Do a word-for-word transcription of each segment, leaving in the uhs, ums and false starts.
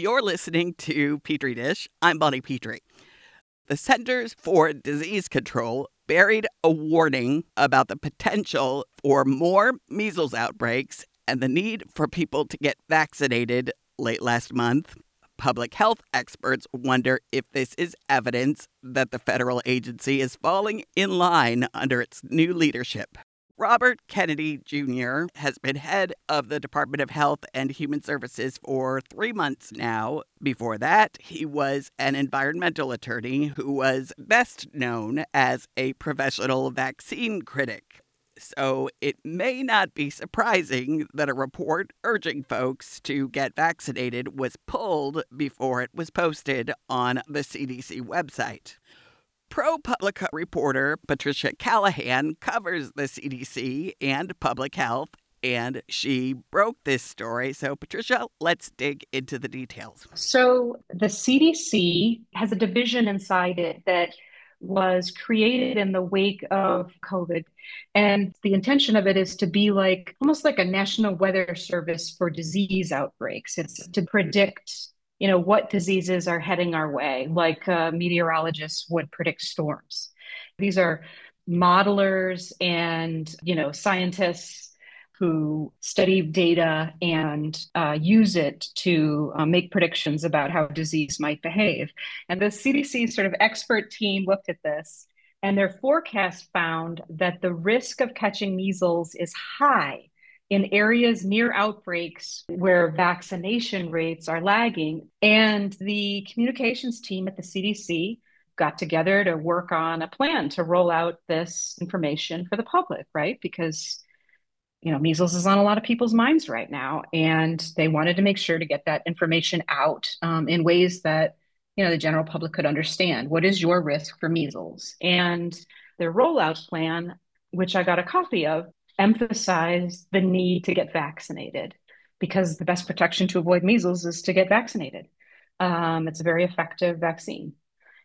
You're listening to Petri Dish. I'm Bonnie Petrie. The Centers for Disease Control buried a warning about the potential for more measles outbreaks and the need for people to get vaccinated late last month. Public health experts wonder if this is evidence that the federal agency is falling in line under its new leadership. Robert Kennedy Junior has been head of the Department of Health and Human Services for three months now. Before that, he was an environmental attorney who was best known as a professional vaccine critic. So it may not be surprising that a report urging folks to get vaccinated was pulled before it was posted on the C D C website. ProPublica reporter Patricia Callahan covers the C D C and public health, and she broke this story. So, Patricia, let's dig into the details. So, the C D C has a division inside it that was created in the wake of COVID. And the intention of it is to be like almost like a national weather service for disease outbreaks. It's to predict you know, what diseases are heading our way, like uh, meteorologists would predict storms. These are modelers and, you know, scientists who study data and uh, use it to uh, make predictions about how disease might behave. And the C D C sort of expert team looked at this, and their forecast found that the risk of catching measles is high in areas near outbreaks where vaccination rates are lagging. And the communications team at the C D C got together to work on a plan to roll out this information for the public, right? Because, you know, measles is on a lot of people's minds right now. And they wanted to make sure to get that information out um, in ways that, you know, the general public could understand. What is your risk for measles? And their rollout plan, which I got a copy of, emphasize the need to get vaccinated because the best protection to avoid measles is to get vaccinated. Um, it's a very effective vaccine.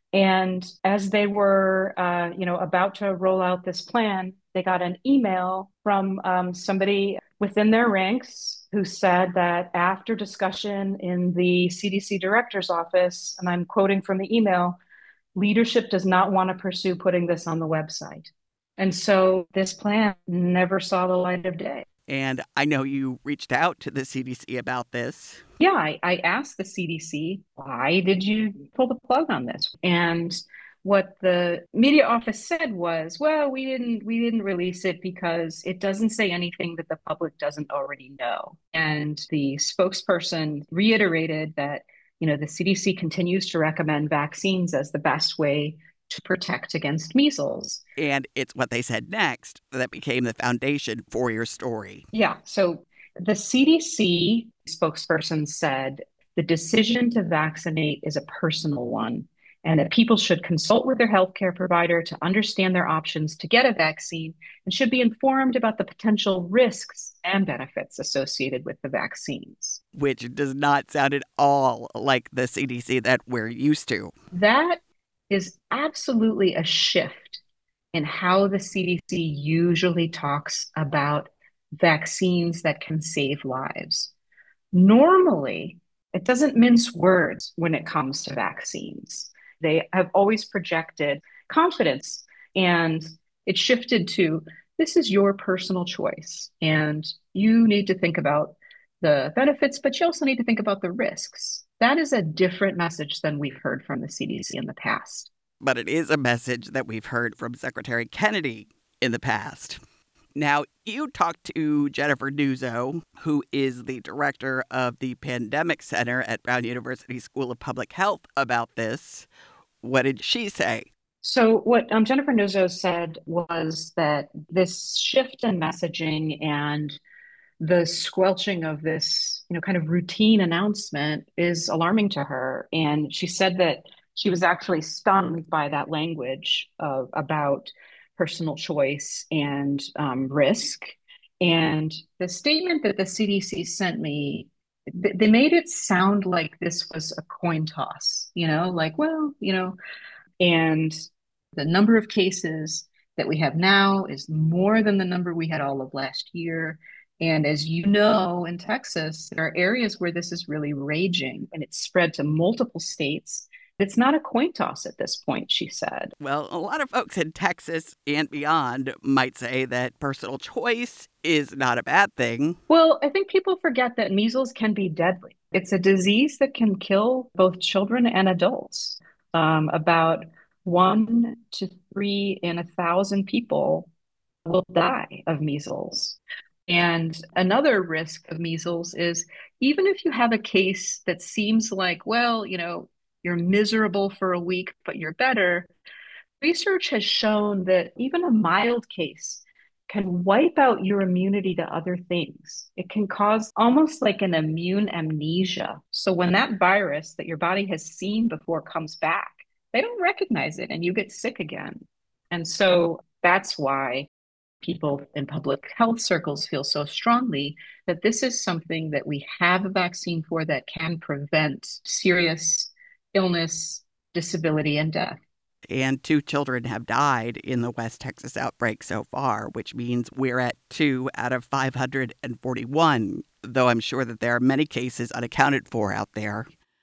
And as they were, uh, you know, about to roll out this plan, they got an email from um, somebody within their ranks who said that after discussion in the C D C director's office, and I'm quoting from the email, leadership does not want to pursue putting this on the website. And so this plan never saw the light of day. And I know you reached out to the C D C about this. Yeah, I, I asked the C D C, why did you pull the plug on this? And what the media office said was, well, we didn't we didn't release it because it doesn't say anything that the public doesn't already know. And the spokesperson reiterated that, you know, the C D C continues to recommend vaccines as the best way to protect against measles. And it's what they said next that became the foundation for your story. Yeah. So the C D C spokesperson said the decision to vaccinate is a personal one and that people should consult with their healthcare provider to understand their options to get a vaccine and should be informed about the potential risks and benefits associated with the vaccines. Which does not sound at all like the C D C that we're used to. That is absolutely a shift in how the C D C usually talks about vaccines that can save lives. Normally, it doesn't mince words when it comes to vaccines. They have always projected confidence, and it shifted to this is your personal choice, and you need to think about the benefits, but you also need to think about the risks. That is a different message than we've heard from the C D C in the past. But it is a message that we've heard from Secretary Kennedy in the past. Now, you talked to Jennifer Nuzzo, who is the director of the Pandemic Center at Brown University School of Public Health, about this. What did she say? So what um, Jennifer Nuzzo said was that this shift in messaging and the squelching of this, you know, kind of routine announcement is alarming to her. And she said that she was actually stunned by that language of, about personal choice and um, risk. And the statement that the C D C sent me, they made it sound like this was a coin toss, you know, like, well, you know, and the number of cases that we have now is more than the number we had all of last year. And as you know, in Texas, there are areas where this is really raging and it's spread to multiple states. It's not a coin toss at this point, she said. Well, a lot of folks in Texas and beyond might say that personal choice is not a bad thing. Well, I think people forget that measles can be deadly. It's a disease that can kill both children and adults. Um, about one to three in a thousand people will die of measles. And another risk of measles is even if you have a case that seems like, well, you know, you're miserable for a week, but you're better, research has shown that even a mild case can wipe out your immunity to other things. It can cause almost like an immune amnesia. So when that virus that your body has seen before comes back, they don't recognize it and you get sick again. And so that's why people in public health circles feel so strongly that this is something that we have a vaccine for that can prevent serious illness, disability, and death. And two children have died in the West Texas outbreak so far, which means we're at two out of five hundred forty-one, though I'm sure that there are many cases unaccounted for out there.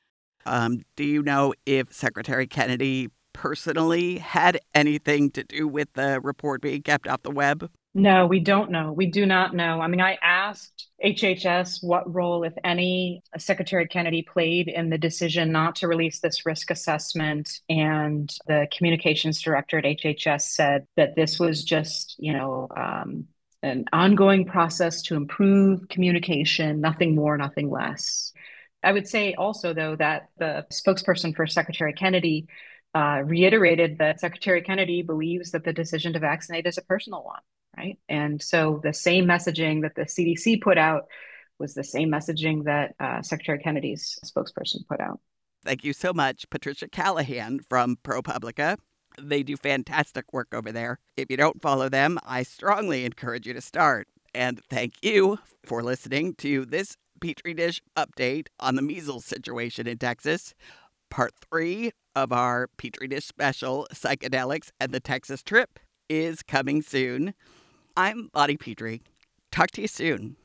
Um, do you know if Secretary Kennedy personally had anything to do with the report being kept off the web? No, we don't know. We do not know. I mean, I asked H H S what role, if any, Secretary Kennedy played in the decision not to release this risk assessment. And the communications director at H H S said that this was just, you know, um, an ongoing process to improve communication, nothing more, nothing less. I would say also, though, that the spokesperson for Secretary Kennedy uh, reiterated that Secretary Kennedy believes that the decision to vaccinate is a personal one. Right. And so the same messaging that the C D C put out was the same messaging that uh, Secretary Kennedy's spokesperson put out. Thank you so much, Patricia Callahan from ProPublica. They do fantastic work over there. If you don't follow them, I strongly encourage you to start. And thank you for listening to this Petri Dish update on the measles situation in Texas. Part three of our Petri Dish special, Psychedelics and the Texas Trip, is coming soon. I'm Bonnie Petrie. Talk to you soon.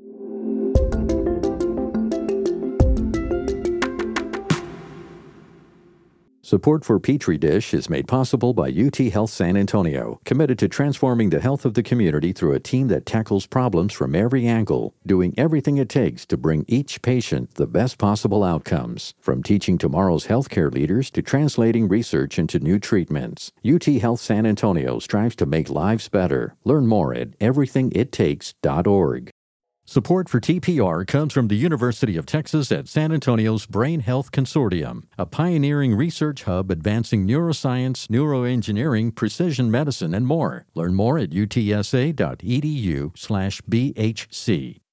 Support for Petri Dish is made possible by U T Health San Antonio, committed to transforming the health of the community through a team that tackles problems from every angle, doing everything it takes to bring each patient the best possible outcomes. From teaching tomorrow's healthcare leaders to translating research into new treatments, U T Health San Antonio strives to make lives better. Learn more at everything it takes dot org. Support for T P R comes from the University of Texas at San Antonio's Brain Health Consortium, a pioneering research hub advancing neuroscience, neuroengineering, precision medicine, and more. Learn more at U T S A dot E D U slash B H C.